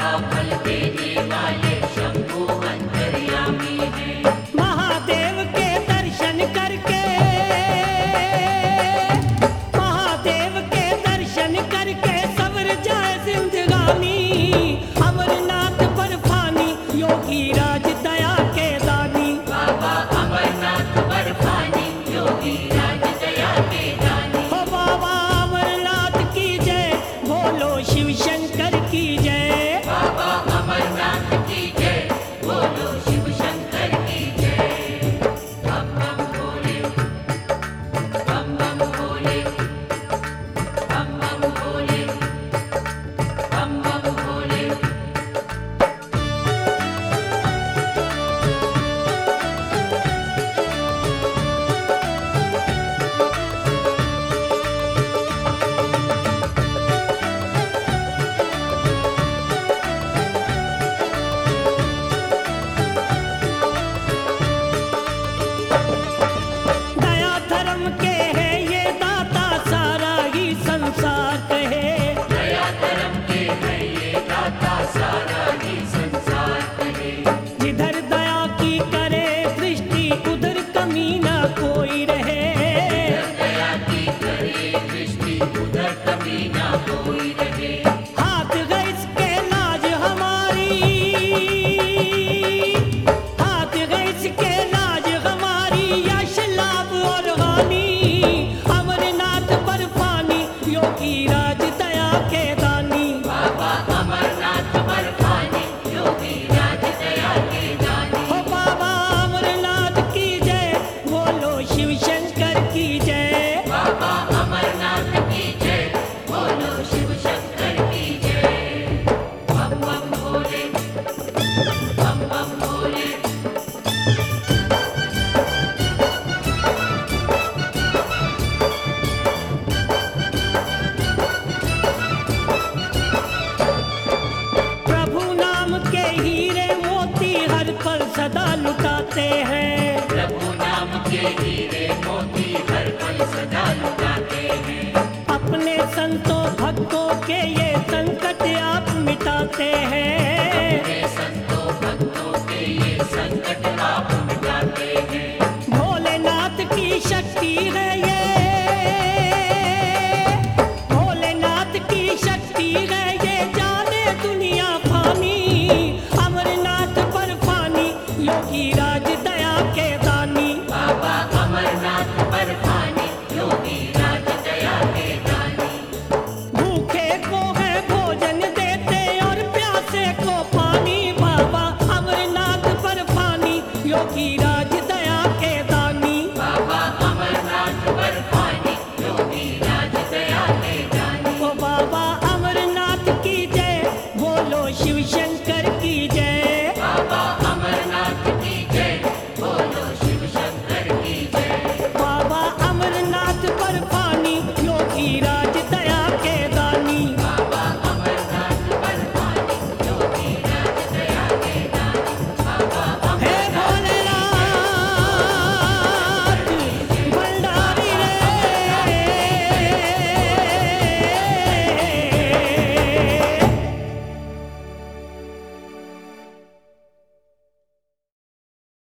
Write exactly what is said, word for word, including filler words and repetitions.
का फल देने वाले शंभु अंतर्यामी हैं। महादेव के दर्शन करके, महादेव के दर्शन करके सवर जाए जिंदगानी। अमरनाथ बर्फानी योगी राज दया के दानी। बाबा अमरनाथ बर्फानी योगी राज दया के दानी। हो बाबा अमरनाथ की जय, बोलो शिव शंकर की जय। बाबा अमरनाथ की जय, बोलो शिव शंकर की जय। बम बम भोले, बम बम भोले, बम बम भोले, बम बम भोले। दया धर्म के है ये दाता, सारा ही संसार कहे। दया धर्म के है ये दाता, सारा ही संसार कहे। जिधर दया की करे दृष्टि, उधर कमी ना कोई रहे। दया की करे दृष्टि, उधर कभी ना कोई रहे। हाथ है इसके लाज हमारी, हाथ है इसके लाज हमारी, यश लाभ और हानि। अमरनाथ बर्फानी योगी राज दया के दानी। बाबा अमरनाथ बर्फानी योगी राज दया के दानी। हो बाबा अमरनाथ की जय, बोलो शिव शंकर की जय। बाबा अमरनाथ की जय, बोलो शिव शंकर की जय। बम बम भोले, बम बम भोले। प्रभु नाम के हीरे मोती हर पल सदा लुटाते हैं। प्रभु नाम के हीरे मोती हर पल सदा लुटाते हैं। अपने संतों भक्तों के ये संकट आप मिटाते हैं। अपने संतों भक्तों के ये संकट आप मिटाते हैं। भोलेनाथ की शक्ति है ये, भोलेनाथ की शक्ति है ये, जाने दुनिया फानी। अमरनाथ बर्फानी योगी राज दया के दानी। बाबा अमरनाथ बर्फानी योगी राज दया के दानी। भूखे को है भोजन देते और प्यासे को पानी। बाबा अमरनाथ बर्फानी योगी राज दया के दानी। बाबा अमरनाथ बर्फानी योगी राज दया के दानी। ओ बाबा अमरनाथ की जय, बोलो शिव शंकर की जय। बाबा अमरनाथ की जय, बोलो शिव शंकर की जय। बाबा अमरनाथ बर्फानी